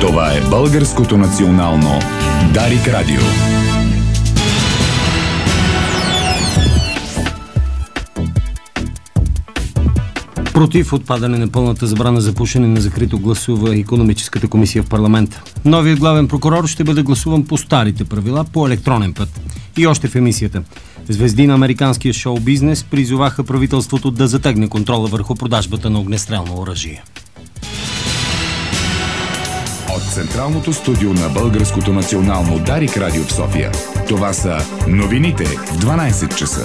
Това е Българското национално Дарик Радио. Против отпадане на пълната забрана за пушене на закрито гласува Икономическата комисия в парламента. Новият главен прокурор ще бъде гласуван по старите правила, по електронен път. И още в емисията. Звезди на американския шоу-бизнес призоваха правителството да затегне контрола върху продажбата на огнестрелно оръжие. От Централното студио на Българското национално Дарик Радио в София. Това са новините в 12 часа.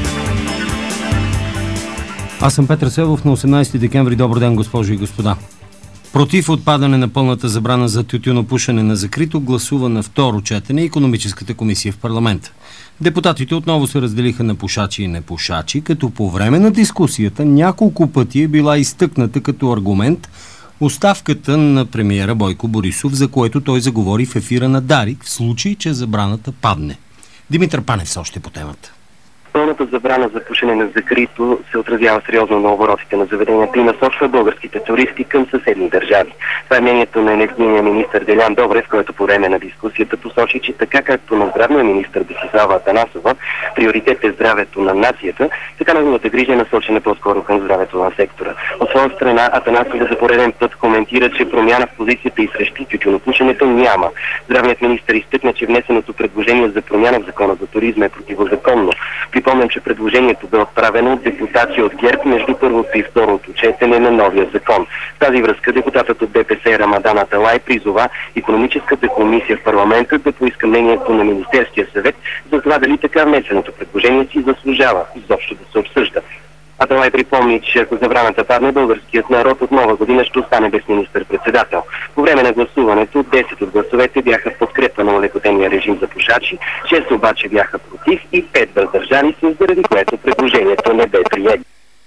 Аз съм Петър Селов, на 18 декември. Добър ден, госпожи и господа. Против отпадане на пълната забрана за тютюнопушене на закрито гласува на второ четене Икономическата комисия в парламента. Депутатите отново се разделиха на пушачи и непушачи, като по време на дискусията няколко пъти е била изтъкната като аргумент оставката на премиера Бойко Борисов, за което той заговори в ефира на Дарик, в случай, че забраната падне. Димитър Панев с още по темата. Пълната забрана за пушене на закрито се отразява сериозно на оборотите на заведенията и насочва българските туристи към съседни държави. Това е мнението на енергийния министър Делян Добрев, който по време на дискусията посочи, че така както на здравния министър Десислава Атанасова приоритет е здравето на нацията, така неговата грижа е насочена по-скоро към здравето на сектора. От своя страна Атанасова за пореден път коментира, че промяна в позицията и срещу тютюнопушенето няма. Здравният министър изтъкна, че внесеното предложение за промяна в закона за туризма е противозаконно. Припомням, че предложението бе отправено от депутати от ГЕРБ между първото и второто четене на новия закон. В тази връзка депутатът от ДПС Рамадан Аталай призова Икономическата комисия в парламента да поиска мнението на Министерския съвет за това дали така внесеното предложение си заслужава изобщо да се обсъжда. Аталай припомни, че ако забраната падне, българският народ от нова година ще остане без министър-председател. По време на гласуването 10 от гласовете бяха в подкрепа на олекотения режим за пушачи, 6 обаче бяха против и 5 въздържали се, заради което предложението не бе прието.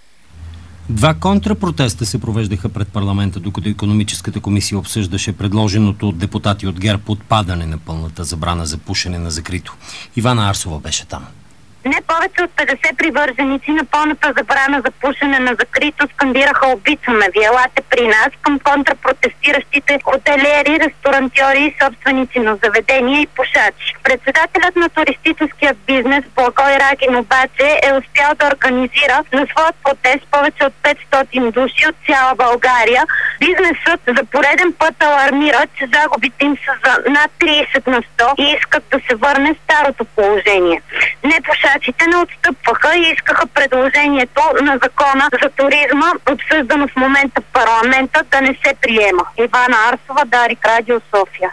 Два контрапротеста се провеждаха пред парламента, докато Икономическата комисия обсъждаше предложеното от депутати от ГЕРБ отпадане на пълната забрана за пушене на закрито. Ивана Арсова беше там. Не повече от 50 привърженици на пълната забрана за пушене на закрито скандираха "Обичаме ви, елате при нас" към контрапротестиращите хотелиери, ресторантьори и собственици на заведения и пушачи. Председателят на туристическия бизнес Благой Рагин обаче е успял да организира на своят протест повече от 500 души от цяла България. Бизнесът за пореден път алармира, че загубите им са за над 30 на 100 и искат да се върне старото положение. Пушачите не отстъпваха и искаха предложението на закона за туризма, обсъждано в момента в парламента, да не се приема. Ивана Арсова, Дарик Радио, София.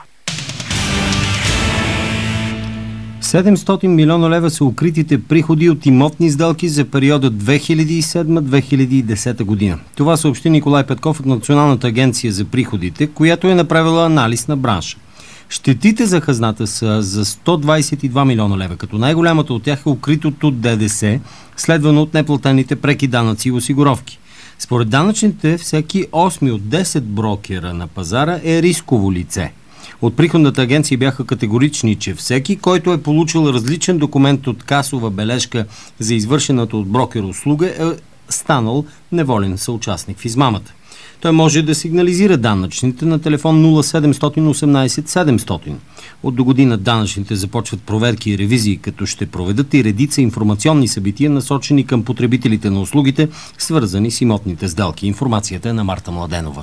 700 милиона лева са укритите приходи от имотни сделки за периода 2007-2010 година. Това съобщи Николай Петков от Националната агенция за приходите, която е направила анализ на бранша. Щетите за хазната са за 122 милиона лева, като най-голямата от тях е укритото ДДС, следвано от неплатените преки данъци и осигуровки. Според данъчните, всеки 8 от 10 брокера на пазара е рисково лице. От приходната агенция бяха категорични, че всеки, който е получил различен документ от касова бележка за извършената от брокер услуга, е станал неволен съучастник в измамата. Той може да сигнализира данъчните на телефон 0718 700. От до година данъчните започват проверки и ревизии, като ще проведат и редица информационни събития, насочени към потребителите на услугите, свързани с имотните сделки. Информацията е на Марта Младенова.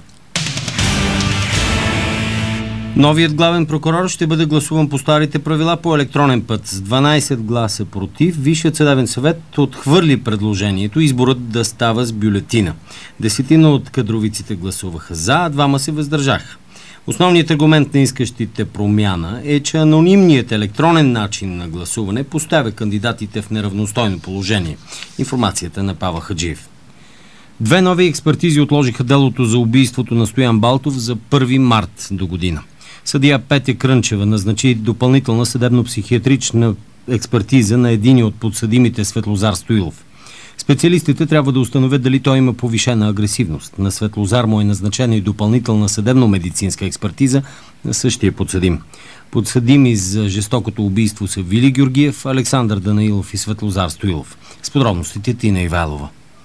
Новият главен прокурор ще бъде гласуван по старите правила по електронен път. С 12 гласа против, Висшият съдебен съвет отхвърли предложението изборът да става с бюлетина. 10 от кадровиците гласуваха за, а 2 се въздържаха. Основният аргумент на искащите промяна е, че анонимният електронен начин на гласуване поставя кандидатите в неравностойно положение. Информацията на Павел Хаджиев. 2 нови експертизи отложиха делото за убийството на Стоян Балтов за 1 март до година. Съдия Петя Крънчева назначи допълнителна съдебно-психиатрична експертиза на един от подсъдимите Светлозар Стоилов. Специалистите трябва да установят дали той има повишена агресивност. На Светлозар му е назначена и допълнителна съдебно-медицинска експертиза на същия подсъдим. Подсъдими за жестокото убийство са Вили Георгиев, Александър Данаилов и Светлозар Стоилов. С подробностите Тина Ивайлова.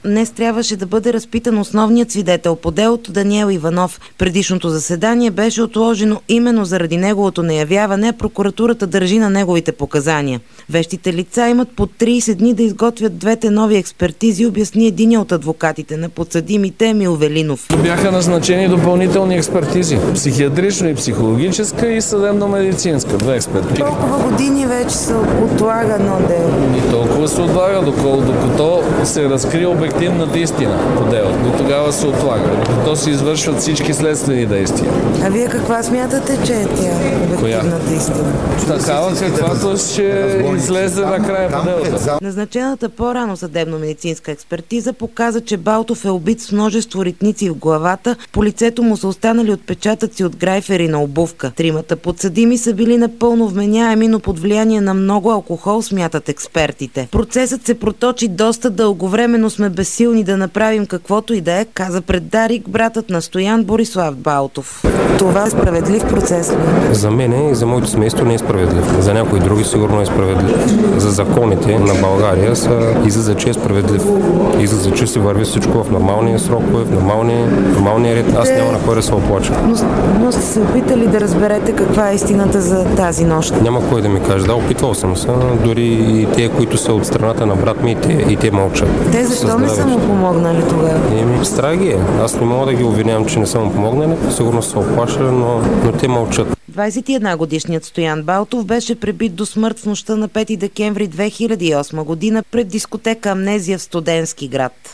днес трябваше да бъде разпитан основният свидетел по делото Даниел Иванов. Предишното заседание беше отложено именно заради неговото неявяване, а прокуратурата държи на неговите показания. Вещите лица имат по 30 дни да изготвят двете нови експертизи, обясни единия от адвокатите на подсъдимите Емил Велинов. Бяха назначени допълнителни експертизи. Психиатрична и психологическа и съдебно-медицинска. Две експертизи. Толкова години вече са отлагано дело. И толкова се отлага, докато се разкрие обективната истина по делото. До тогава се отлага, докато се извършват всички следствени действия. А вие каква смятате, че е тя обективната истина? Такава, каквато ще излезе накрая по делото. Назначената по-рано съдебно-медицинска експертиза показа, че Балтов е убит с множество ритници в главата, по лицето му са останали отпечатъци от грайфери на обувка. Тримата подсъдими са били напълно вменяеми, но под влияние на много алкохол, смятат експертите. Процесът се проточи доста дълго време, но сме безсилни да направим каквото и да е, каза пред Дарик братът на Стоян Борислав Балтов. Това е справедлив процес ли? За мен и за моето семейство не е справедлив. За някои други сигурно е справедлив. За законите на България излиза, че е справедлив. Излиза, че се върви всичко в нормалния срокове, в нормалния ред. Аз няма на кой да се оплача. Но сте се опитали да разберете каква е истината за тази нощ? Няма кой да ми каже. Да, опитвал съм се. Дори и те, които са от страната на брат ми, и те мълчат. Те защо не са му помогнали тогава? Страх ги е. Аз не мога да ги обвинявам, че не са му помогнали. Сигурно се оплаша, но те мълчат. 21-годишният Стоян Балтов беше пребит до смърт в нощта на 5 декември 2008 година пред дискотека Амнезия в Студентски град.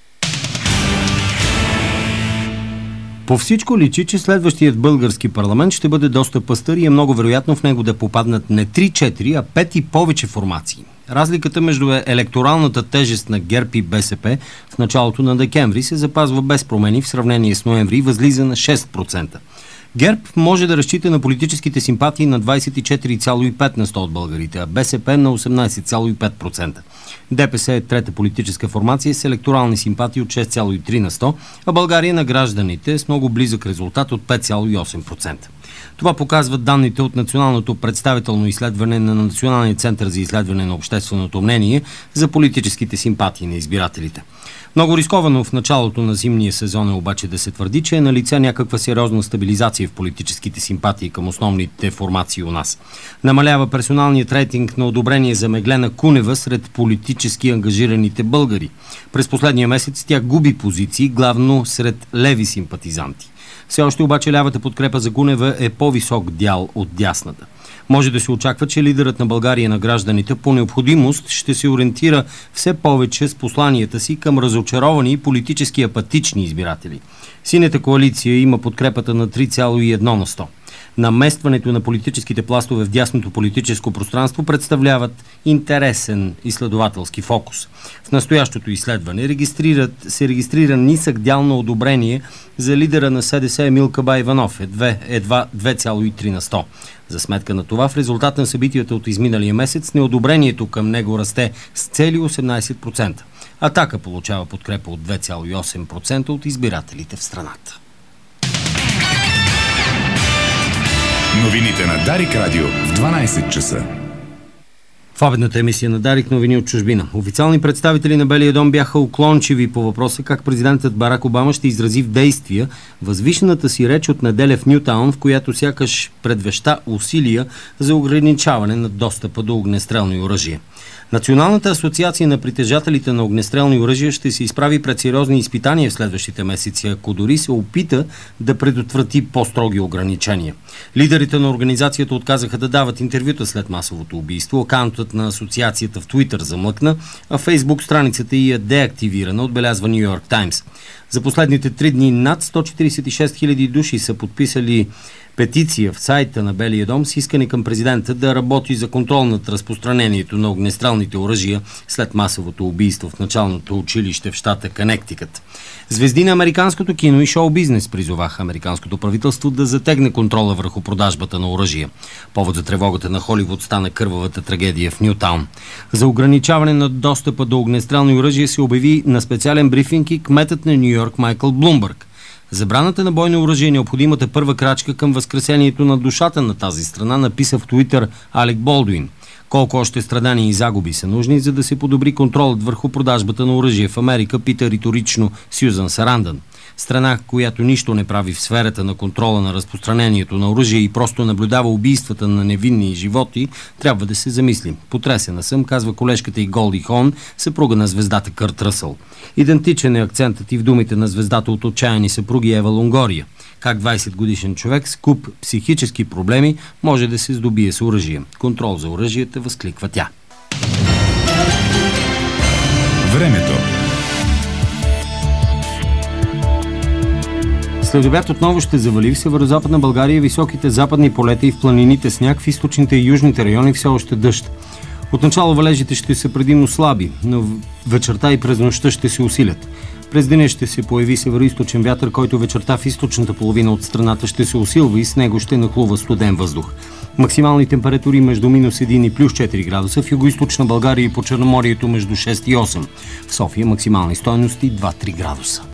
По всичко личи, че следващият български парламент ще бъде доста пъстър и е много вероятно в него да попаднат не 3-4, а 5 и повече формации. Разликата между електоралната тежест на ГЕРБ и БСП в началото на декември се запазва без промени в сравнение с ноември и възлиза на 6%. ГЕРБ може да разчита на политическите симпатии на 24,5% от българите, а БСП на 18,5%. ДПС е трета политическа формация с електорални симпатии от 6,3%, а България на гражданите с много близък резултат от 5,8%. Това показват данните от Националното представително изследване на Националния център за изследване на общественото мнение за политическите симпатии на избирателите. Много рисковано в началото на зимния сезон е обаче да се твърди, че е налице някаква сериозна стабилизация в политическите симпатии към основните формации у нас. Намалява персоналният рейтинг на одобрение за Меглена Кунева сред политически ангажираните българи. През последния месец тя губи позиции, главно сред леви симпатизанти. Все още обаче лявата подкрепа за Кунева е по-висок дял от дясната. Може да се очаква, че лидерът на България на гражданите по необходимост ще се ориентира все повече с посланията си към разочаровани и политически апатични избиратели. Синята коалиция има подкрепата на 3,1%. Наместването на политическите пластове в дясното политическо пространство представляват интересен изследователски фокус. В настоящото изследване се регистрира нисък дял на одобрение за лидера на СДС Емил Кабаиванов, едва 2,3%. За сметка на това, в резултат на събитията от изминалия месец, неодобрението към него расте с цели 18%. Атака получава подкрепа от 2,8% от избирателите в страната. Новините на Дарик Радио в 12 часа. В обедната емисия на Дарик новини от чужбина. Официални представители на Белия дом бяха уклончиви по въпроса как президентът Барак Обама ще изрази в действия възвишената си реч от неделя в Нютаун, в която сякаш предвеща усилия за ограничаване на достъпа до огнестрелни оръжия. Националната асоциация на притежателите на огнестрелни оръжия ще се изправи пред сериозни изпитания в следващите месеци, ако дори се опита да предотврати по-строги ограничения. Лидерите на организацията отказаха да дават интервюта след масовото убийство. Акаунтът на асоциацията в Твитър замлъкна, а Фейсбук страницата й е деактивирана, отбелязва Ню Йорк Таймс. За последните 3 дни над 146 000 души са подписали петиция в сайта на Белия дом с искане към президента да работи за контрол над разпространението на огнестрелните оръжия след масовото убийство в началното училище в щата Конектикът. Звезди на американското кино и шоу-бизнес призоваха американското правителство да затегне контрола върху продажбата на оръжия. Повод за тревогата на Холивуд стана кървавата трагедия в Нютаун. За ограничаване на достъпа до огнестрелни оръжия се обяви на специален брифинг и кметът на Ню Йорк Майкъл Блумбърг. Забраната на бойно оръжие е необходимата първа крачка към възкресението на душата на тази страна, написа в Твитър Алек Болдуин. Колко още страдания и загуби са нужни, за да се подобри контролът върху продажбата на оръжие в Америка, пита риторично Сюзан Сарандън. Страна, която нищо не прави в сферата на контрола на разпространението на оръжие и просто наблюдава убийствата на невинни животи, трябва да се замисли. Потресена съм, казва колежката и Голди Хон, съпруга на звездата Кърт Ръсъл. Идентичен е акцентът и в думите на звездата от Отчаяни съпруги Ева Лонгория. Как 20-годишен човек с куп психически проблеми може да се здобие с оръжие. Контрол за оръжията, възкликва тя. Времето. След обяд отново ще завали в северозападна България, високите западни полета и в планините сняг, в източните и южните райони все още дъжд. Отначало валежите ще са предимно слаби, но вечерта и през нощта ще се усилят. През деня ще се появи североизточен вятър, който вечерта в източната половина от страната ще се усилва и с него ще нахлува студен въздух. Максимални температури между -1 и +4 градуса, в югоизточна България и по Черноморието между 6 и 8. В София максимални стойности 2-3 градуса.